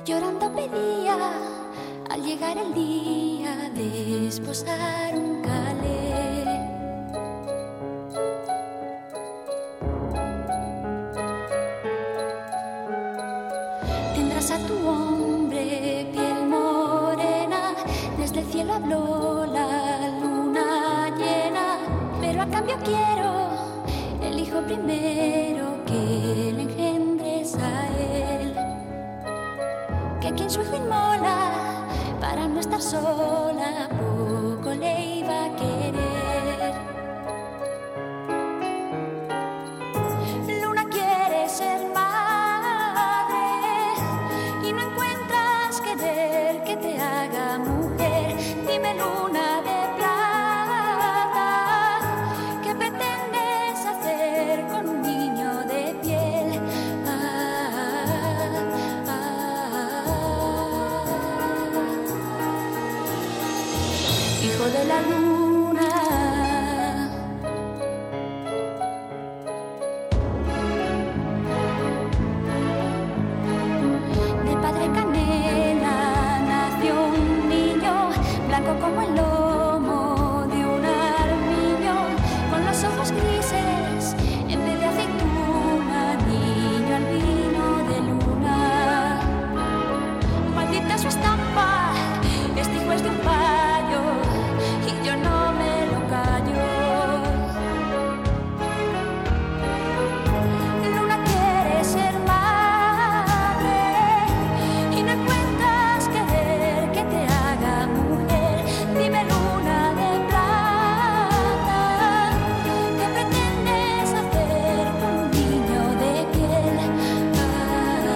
Llorando pedía al llegar el día de esposar un calé. Tendrás a tu hombre piel morena, desde el cielo habló la luna llena, pero a cambio quiero el hijo primero que le engendres a él, que quien su hijo inmola para no estar sola poco le iba a querer. Luna quiere ser madre y no encuentras querer que te haga mujer. Dime, luna de plata, ¿qué pretendes hacer con un niño de piel? Ah, ah, hijo de la luna. De padre canela nació un niño, blanco como el lomo de un armiño, con los ojos grises en vez de aceituna, niño albino de luna. Maldita su estampa, este hijo es de un payo y yo no me lo callo. Luna quiere ser madre y no encuentras querer que te haga mujer. Dime, luna de plata, ¿qué pretendes hacer con un niño de piel? Ah,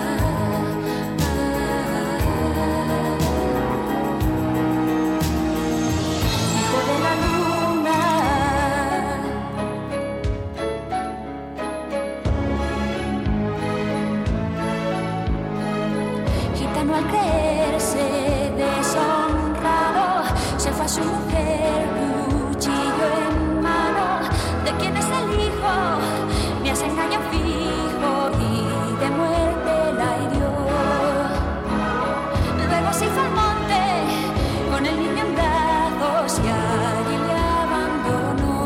ah, hijo de la luna. Gitano al creerse deshonrado se fue a su mujer, cuchillo en mano. ¿De quién es el hijo? Me has engañado fijo y de muerte la hirió. Luego se hizo al monte con el niño en brazos y allí le abandonó.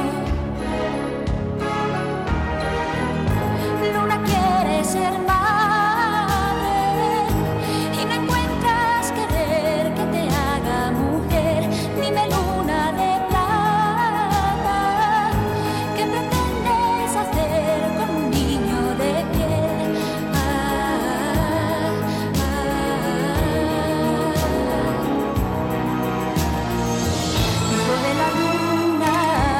Luna quiere ser madre y no encuentras querer que te haga mujer. Dime, luna de plata, ¿qué pretendes hacer con un niño de piel? Ah, ah, hijo de la luna.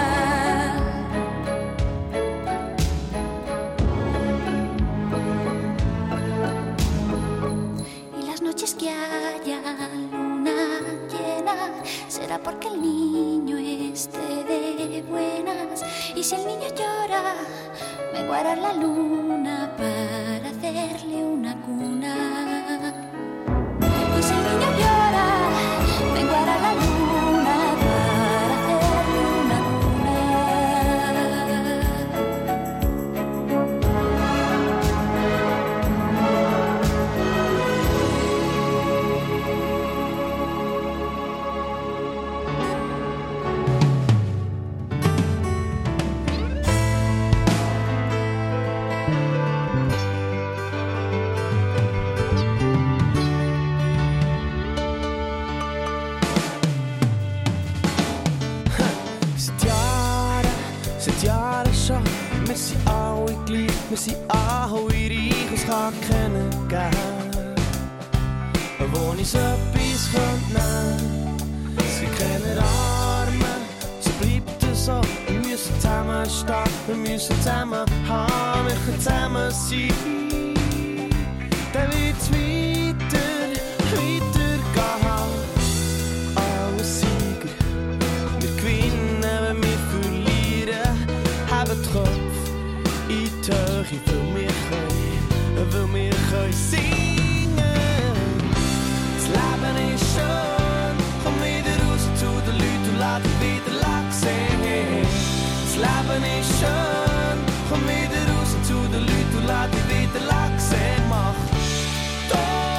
Y las noches que haya luna llena será porque el niño esté de buenas. Y si el niño llora, me guardará la luna para hacerle una cuna. Y si el niño llora, me guardará la luna para hacerle una cuna. Jahre schon, wir sind alle gleich, wir sind alle reich, es kann keinen geben, wo uns etwas nehmen könnte. Es gibt keine Arme, so bleibt es so, wir müssen zusammenstehen, wir müssen zusammen haben, wir können zusammen sein, dann wird's weiter, weitergehen. Alle Sieger, wir gewinnen, wenn wir verlieren, haben die Köpfe in die Höhe, weil wir können, weil wir können singen. Das Leben ist schön, komm wieder raus zu den Leuten und lass dich wieder sehen. Das Leben ist schön, komm wieder raus zu den Leuten und lass dich wieder sehen. Mach doch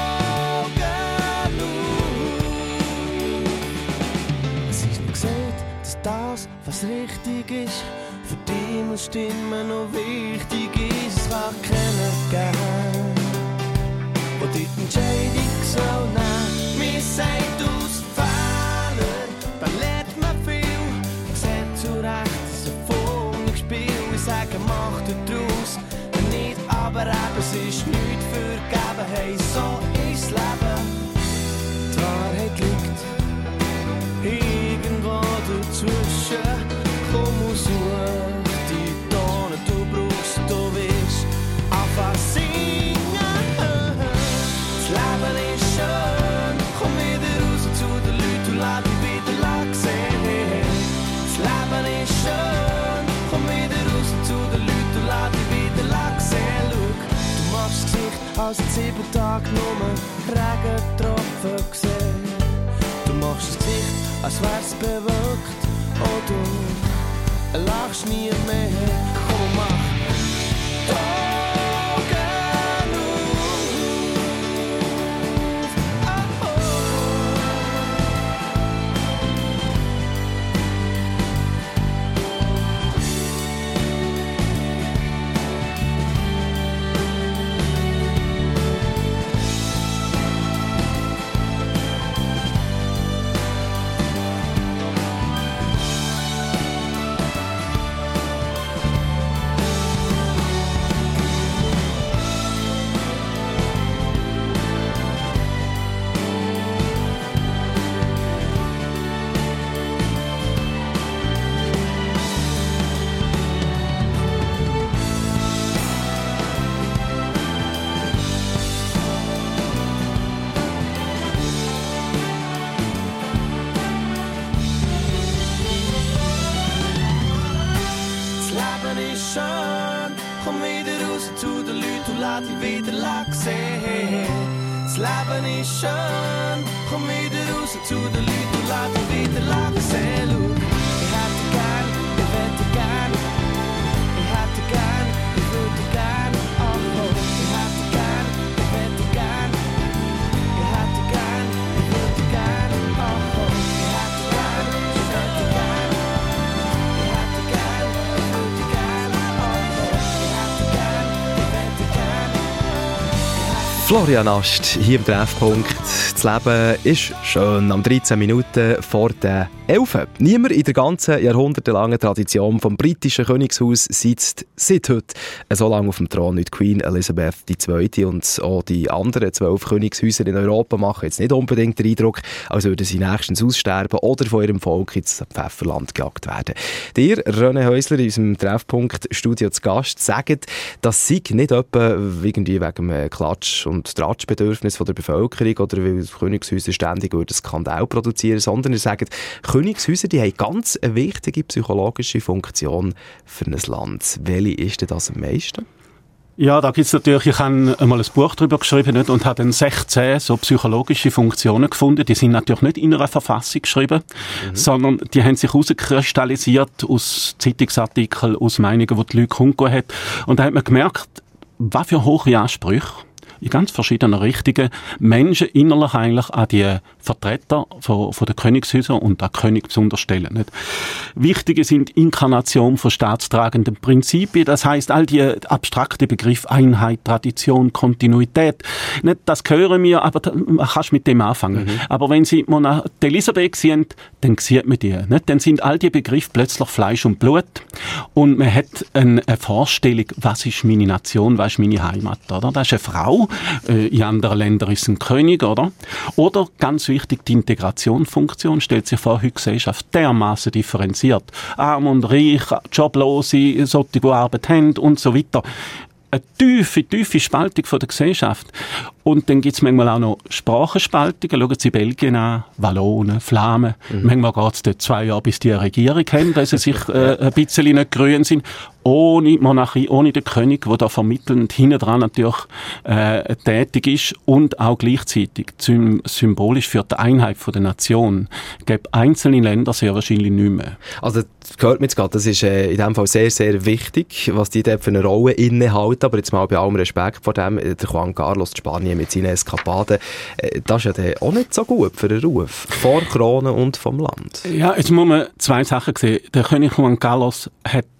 Stimme noch wichtig ist, es kann keiner geben, wo die Entscheidung soll nehmen. Mir sagt aus Fehlern, dann lernt man viel, sieht zu Recht, es ist ein Funkenspiel. Ich sage, mach dir draus, nicht, aber eben, es ist nichts vergeben. Hey, so ist das Leben. Die Wahrheit liegt irgendwo dazwischen. Komm und such die Töne, du brauchst, du willst einfach singen. Das Leben ist schön, komm wieder raus zu den Leuten und lass dich wieder sehen. Das Leben ist schön, komm wieder raus zu den Leuten und lass dich wieder sehen. Schau, du machst das Gesicht, als sieben Tage nur Regentropfen gesehen. Du machst das Gesicht, als wär's bewölkt. Oh, du lachst nie mehr. Komm, mach die Augen auf. Oh, oh. Schön, komm wieder raus zu den Leuten und lass dich wieder sehen. Das Leben ist schön, komm wieder raus zu den Leuten und lass dich wieder sehen. Schau, ich hätte gern, ich hätte gern, ich hätte gern, ich würde gern, oh oh. Ich hätte gern, ich hätte gern, ich hätte gern, ich würde gern, oh oh. Ich hätte gern, ich hätte gern, ich hätte gern, ich würde gern. Florian Ast, hier im Treffpunkt. Das Leben ist schön. Am dreizehn Minuten vor der elf. Niemand in der ganzen jahrhundertelangen Tradition vom britischen Königshaus sitzt seit heute so lange auf dem Thron. Nicht Queen Elizabeth die Zweite und auch die anderen zwölf Königshäuser in Europa machen jetzt nicht unbedingt den Eindruck, als würden sie nächstens aussterben oder von ihrem Volk ins Pfefferland gejagt werden. Dir, René Häusler, in unserem Treffpunkt-Studio zu Gast, sagt, das sei nicht etwa irgendwie wegen dem Klatsch- und Tratschbedürfnis der Bevölkerung oder weil Königshäuser ständig einen Skandal produzieren, sondern er sagt, Königshäuser, die haben ganz eine wichtige psychologische Funktion für ein Land. Welche ist denn das am meisten? Ja, da gibt's natürlich, ich habe einmal ein Buch darüber geschrieben nicht, und habe dann sechzehn so psychologische Funktionen gefunden. Die sind natürlich nicht in einer Verfassung geschrieben, mhm. sondern die haben sich herauskristallisiert aus Zeitungsartikeln, aus Meinungen, die die Leute kundgetan haben. Und da hat man gemerkt, was für hohe Ansprüche in ganz verschiedenen Richtungen Menschen innerlich eigentlich an die Vertreter von, von den Königshäusern und an König besonders stellen. Nicht? Wichtige sind Inkarnation von staatstragenden Prinzipien, das heisst all die abstrakten Begriffe Einheit, Tradition, Kontinuität. Nicht, das hören wir, aber da kannst du mit dem anfangen. Mhm. Aber wenn Sie Monarch die Elisabeth sehen, dann sieht man die. Nicht? Dann sind all die Begriffe plötzlich Fleisch und Blut und man hat eine, eine Vorstellung, was ist meine Nation, was ist meine Heimat. Oder? Das ist eine Frau, in anderen Ländern ist es ein König, oder? Oder, ganz wichtig, die Integrationsfunktion stellt sich vor, heute Gesellschaft dermaßen differenziert. Arm und reich, Joblose, solche, die Arbeit haben und so weiter. Eine tiefe, tiefe Spaltung von der Gesellschaft. Und dann gibt es manchmal auch noch Sprachenspaltungen. Schauen Sie Belgien an, Wallonen, Flamen. Mhm. Manchmal geht es dort zwei Jahre, bis die eine Regierung haben, weil sie sich äh, ein bisschen nicht grün sind. Ohne Monarchie, ohne den König, der da vermittelnd hinten dran natürlich äh, tätig ist und auch gleichzeitig symbolisch für die Einheit der Nation. Es gibt einzelne Länder sehr wahrscheinlich nicht mehr. Also das gehört mir jetzt gerade, das ist äh, in dem Fall sehr, sehr wichtig, was die dort für eine Rolle innehalten. Aber jetzt mal bei allem Respekt vor dem, der Juan Carlos, Spanien mit seinen Eskapaden, äh, das ist ja dann auch nicht so gut für den Ruf vor Krone und vom Land. Ja, jetzt muss man zwei Sachen sehen. Der König Juan Carlos hat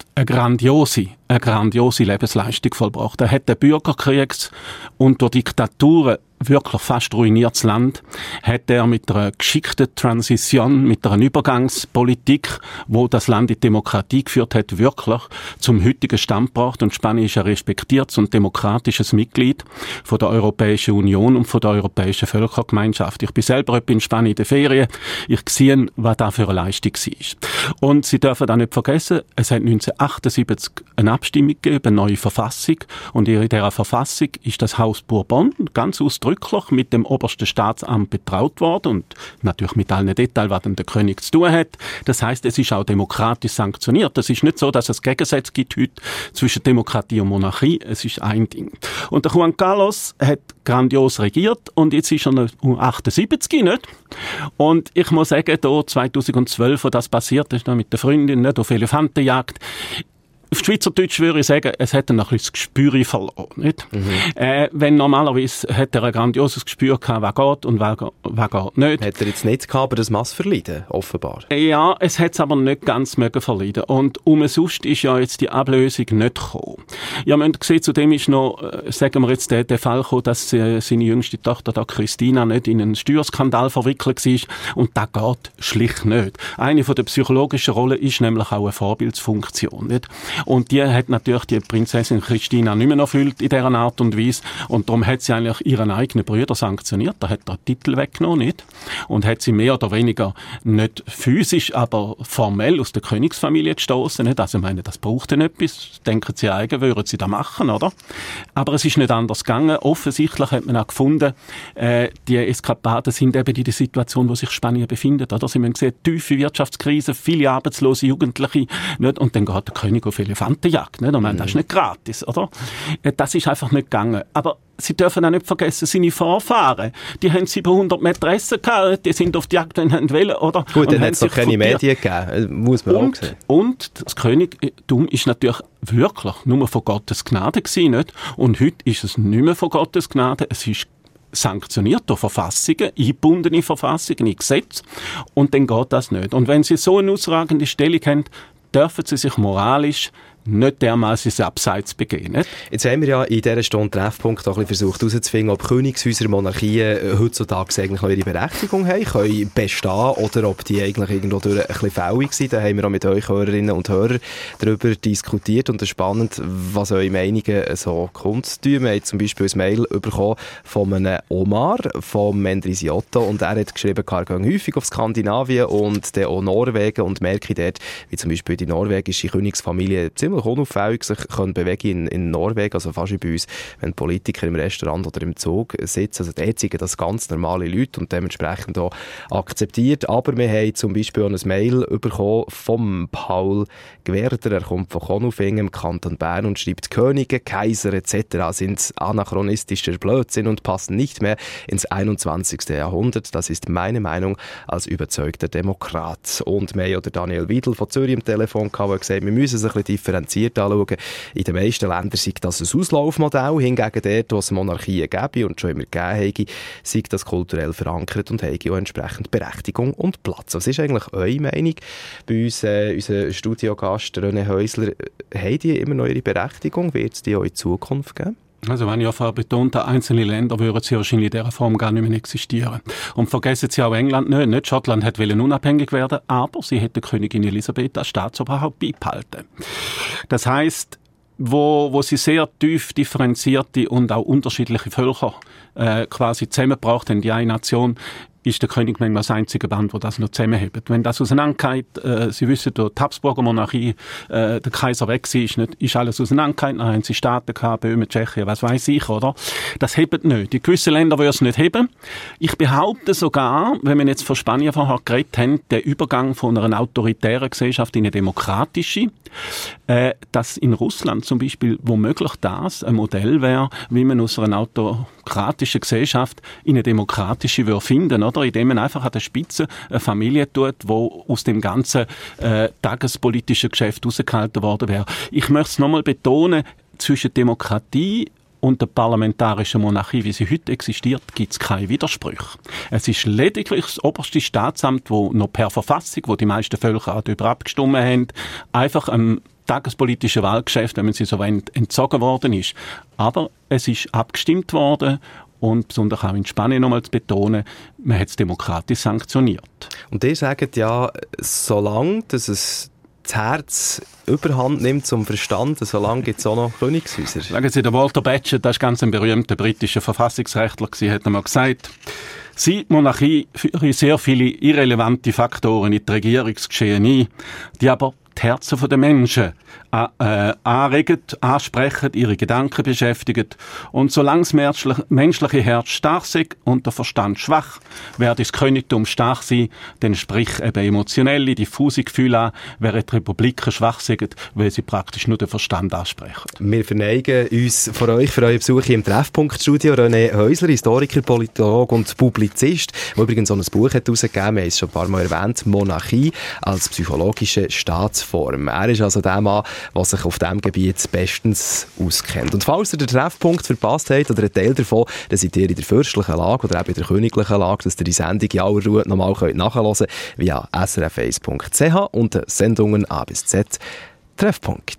eine grandiose, eine grandiose Lebensleistung vollbracht. Er hat den Bürgerkriegs und durch Diktaturen wirklich fast ruiniertes Land, hat er mit einer geschickten Transition, mit einer Übergangspolitik, wo das Land in die Demokratie geführt hat, wirklich zum heutigen Stand gebracht. Und Spanien ist ein respektiertes und demokratisches Mitglied von der Europäischen Union und von der Europäischen Völkergemeinschaft. Ich bin selber in Spanien in den Ferien. Ich sehe, was da für eine Leistung war. Und Sie dürfen auch nicht vergessen, es hat neunzehnhundertachtundsiebzig eine Abstimmung gegeben, eine neue Verfassung. Und in dieser Verfassung ist das Haus Bourbon ganz ausdrücklich mit dem obersten Staatsamt betraut worden und natürlich mit allen Details, was denn der König zu tun hat. Das heisst, es ist auch demokratisch sanktioniert. Es ist nicht so, dass es Gegensätze gibt heute zwischen Demokratie und Monarchie. Es ist ein Ding. Und der Juan Carlos hat grandios regiert und jetzt ist er noch achtundsiebzig, nicht? Und ich muss sagen, da zweitausendzwölf, wo das passiert ist, mit der Freundin, nicht, auf Elefantenjagd, auf Schweizerdeutsch würde ich sagen, es hat noch ein bisschen das Gespür verloren. Nicht? Mhm. Äh, wenn normalerweise hat er ein grandioses Gespür gehabt, was geht und was, was geht nicht. Hat er jetzt nicht gehabt, aber das Mass verleiden, offenbar. Ja, es hat es aber nicht ganz mögen verleiden. Und umsonst ist ja jetzt die Ablösung nicht gekommen. Ja, man hat gesehen, zudem ist noch, äh, sagen wir jetzt, der, der Fall gekommen, dass äh, seine jüngste Tochter, da Christina, nicht in einen Steuerskandal verwickelt war. Und das geht schlicht nicht. Eine von der psychologischen Rollen ist nämlich auch eine Vorbildsfunktion. Nicht? Und die hat natürlich die Prinzessin Christina nicht mehr erfüllt in dieser Art und Weise. Und darum hat sie eigentlich ihren eigenen Brüder sanktioniert. Da hat er den Titel weggenommen, nicht? Und hat sie mehr oder weniger nicht physisch, aber formell aus der Königsfamilie gestoßen, nicht? Also, ich meine, das braucht dann etwas. Denken sie eigen, würden sie das machen, oder? Aber es ist nicht anders gegangen. Offensichtlich hat man auch gefunden, äh, die Eskapaden sind eben in der Situation, wo sich Spanien befindet, oder? Sie haben gesehen, tiefe Wirtschaftskrise, viele arbeitslose Jugendliche, nicht? Und dann geht der König auf Elefantenjagd, nicht? Und man, das ist nicht gratis, oder? Das ist einfach nicht gegangen. Aber Sie dürfen auch nicht vergessen, seine Vorfahren, die haben siebenhundert Mätressen gehabt, die sind auf die Jagd und wollen, oder? Gut, dann hat es doch keine Medien gegeben, muss man und, auch sehen. Und das Königtum ist natürlich wirklich nur von Gottes Gnade gewesen, nicht? Und heute ist es nicht mehr von Gottes Gnade, es ist sanktioniert durch Verfassungen, eingebundene Verfassungen, in Gesetz, und dann geht das nicht. Und wenn Sie so eine ausragende Stellung haben, dürfen Sie sich moralisch nicht dermaßen ins Abseits begehen. Nicht? Jetzt haben wir ja in dieser Stunde Treffpunkt auch ein bisschen versucht herauszufinden, ob Königshäuser, Monarchien heutzutage eigentlich noch ihre Berechtigung haben, können bestehen oder ob die eigentlich irgendwo durch ein bisschen fällig sind. Da haben wir auch mit euch Hörerinnen und Hörern darüber diskutiert und es ist spannend, was eure Meinungen so kundtun. Wir haben zum Beispiel ein Mail bekommen von einem Omar, vom Mendrisiotto, und er hat geschrieben, er geht häufig auf Skandinavien und dann auch Norwegen und merke dort, wie zum Beispiel die norwegische Königsfamilie ziemlich unauffällig sich können bewegen in, in Norwegen, also fast wie bei uns, wenn Politiker im Restaurant oder im Zug sitzen. Also dort sind das ganz normale Leute und dementsprechend auch akzeptiert. Aber wir haben zum Beispiel auch ein Mail bekommen vom Paul Gwerder. Er kommt von Konolfingen im Kanton Bern und schreibt, Könige, Kaiser et cetera sind anachronistischer Blödsinn und passen nicht mehr ins einundzwanzigsten Jahrhundert. Das ist meine Meinung als überzeugter Demokrat. Und wir haben oder Daniel Wiedl von Zürich am Telefon gehabt, der gesagt, wir müssen es ein bisschen differenziert anschauen. In den meisten Ländern sei das ein Auslaufmodell, hingegen dort, wo es Monarchien gäbe und schon immer gegeben hätte, sei das kulturell verankert und hätte auch entsprechend Berechtigung und Platz. Was ist eigentlich eure Meinung? Bei uns, äh, unser Studiogast René Häusler, haben die immer noch ihre Berechtigung? Wird es die auch in Zukunft geben? Also wenn ich ja vorher betont habe, einzelne Länder würden sie wahrscheinlich in dieser Form gar nicht mehr existieren. Und vergessen Sie auch England nicht. Nicht Schottland hat wollen unabhängig werden, aber sie hätte Königin Elisabeth als Staatsoberhaupt beibehalten. Das heisst, wo, wo sie sehr tief differenzierte und auch unterschiedliche Völker äh, quasi zusammengebracht haben, die eine Nation, ist der König manchmal das einzige Band, das das noch zusammenhebt. Wenn das auseinandergeht, äh, Sie wissen, durch die Habsburger Monarchie, äh, der Kaiser weg war, ist, nicht, ist alles auseinandergeht, dann haben sie Staaten gehabt, Böhmen, Tschechien, was weiß ich, oder? Das hebt nicht. In gewissen Ländern würde es nicht heben. Ich behaupte sogar, wenn wir jetzt von Spanien vorher geredet haben, der Übergang von einer autoritären Gesellschaft in eine demokratische, äh, dass in Russland zum Beispiel womöglich das ein Modell wäre, wie man aus einer autokratischen Gesellschaft in eine demokratische würde finden, oder? Indem man einfach an der Spitze eine Familie tut, wo aus dem ganzen äh, tagespolitischen Geschäft rausgehalten worden wäre. Ich möchte es nochmal betonen, zwischen Demokratie und der parlamentarischen Monarchie, wie sie heute existiert, gibt es keine Widersprüche. Es ist lediglich das oberste Staatsamt, wo noch per Verfassung, wo die meisten Völker auch darüber abgestimmt haben, einfach am tagespolitischen Wahlgeschäft, wenn man sie so ent- entzogen worden ist. Aber es ist abgestimmt worden und besonders auch in Spanien nochmal zu betonen, man hat es demokratisch sanktioniert. Und ihr sagt ja, solange dass es das Herz überhand nimmt zum Verstand, solange gibt es auch noch Königshäuser. Sagen Sie, der Walter Bagehot, das ist ganz ein berühmter britischer Verfassungsrechtler, hat einmal gesagt, sie, die Monarchie, führe sehr viele irrelevante Faktoren in die Regierungsgeschehen ein, die aber die Herzen der Menschen äh, anregen, ansprechen, ihre Gedanken beschäftigen. Und solange das menschliche Herz stark ist und der Verstand schwach, werde das Königtum stark sein, dann sprich eben emotionelle, diffuse Gefühle an, während die Republiken schwach sind, weil sie praktisch nur den Verstand ansprechen. Wir verneigen uns vor euch für euren Besuch hier im Treffpunkt-Studio. René Häusler, Historiker, Politologe und Publizist, der übrigens auch ein Buch hat herausgegeben, wir haben es schon ein paar Mal erwähnt, Monarchie als psychologische Staatsform. Er ist also der Mann, der sich auf diesem Gebiet bestens auskennt. Und falls ihr den Treffpunkt verpasst habt oder einen Teil davon, dann seid ihr in der fürstlichen Lage oder eben in der königlichen Lage, dass ihr die Sendung in aller Ruhe nochmal nachhören könnt via s r f eins punkt c h und den Sendungen A bis Z Treffpunkt.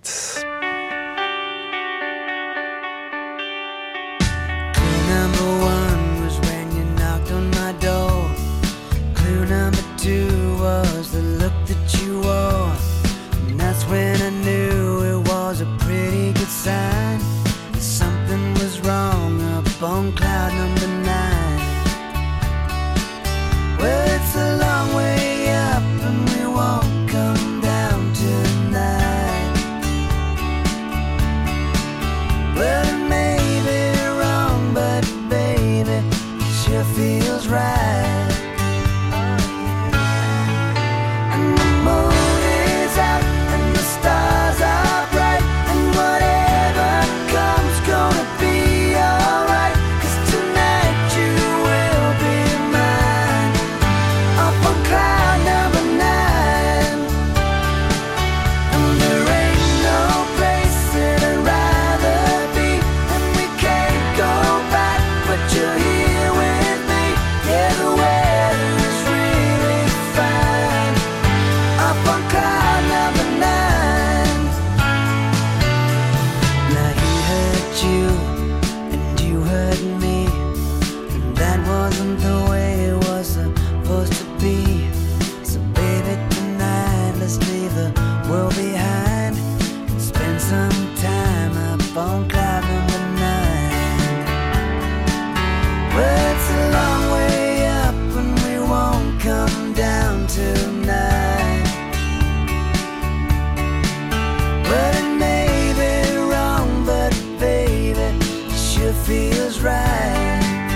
Clue number one was when you knocked on my door. Clue number two was the look that you wore. And that's when I knew it was a pretty good sign that something was wrong up on cloud number nine. Well, it's a long way up and we won't come down tonight. Well, it may be wrong, but baby, it sure feels right. And the moon is out and the stars are bright, and whatever comes gonna be alright, 'cause tonight you will be mine, up on cloud number nine. And there ain't no place that I'd rather be, and we can't go back, but you're here with me. Yeah, the weather is really fine, up on cloud number nine. Now he hurt you, and you hurt me, and that wasn't the way it was supposed to be. So baby, tonight let's leave the world behind and spend some time up on cloud number nine. Well, it's a long way up and we won't come down tonight. Well, it may be wrong, but baby, it sure feels right.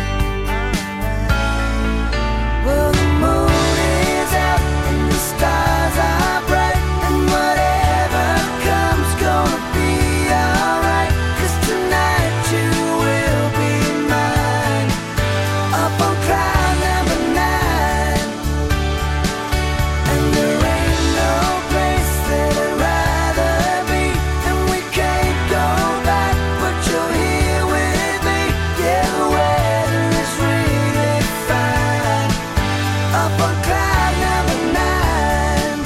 Well, the moon is out and the stars are bright, and whatever comes gonna be alright, 'cause tonight you will be mine, up on cloud number nine. And there ain't no place that I'd rather be, and we can't go back, but you're here with me. Yeah, the weather is really fine, up on cloud number nine.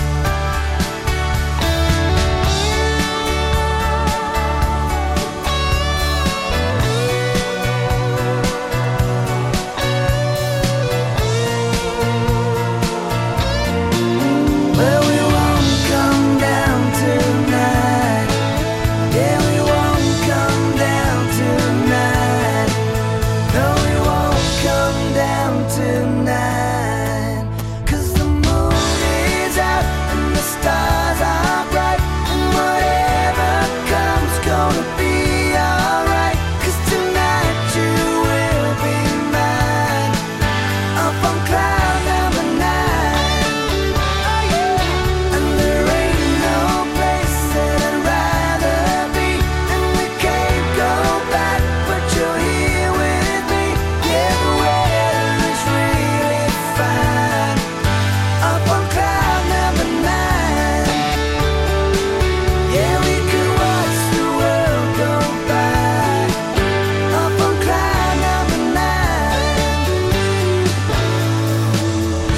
Well, we won't come down tonight. Yeah, we won't come down tonight. No, we won't come down tonight. 'Cause the moon is out and the stars are bright, and whatever comes gonna be alright. 'Cause tonight you will be mine, up on cloud number nine. Oh yeah. And there ain't no place that I'd rather be, and we can't go back, but you're here with me. Yeah, the weather is really fine, up on cloud number nine. Yeah, we could watch the world go by, up on cloud number nine.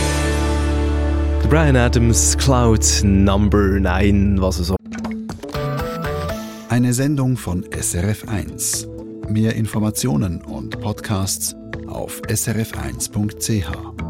Bryan Adams, Cloud Number nine, was er so Eine Sendung von S R F eins. Mehr Informationen und Podcasts auf s r f eins punkt c h.